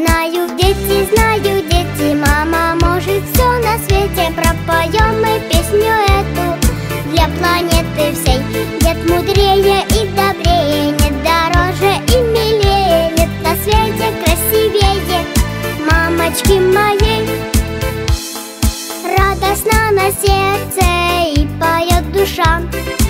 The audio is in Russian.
Знаю, дети, мама может все на свете. Пропоем мы песню эту для планеты всей. Нет мудрее и добрее, нет дороже и милее, нет на свете красивее мамочки моей. Радостно на сердце и поет душа.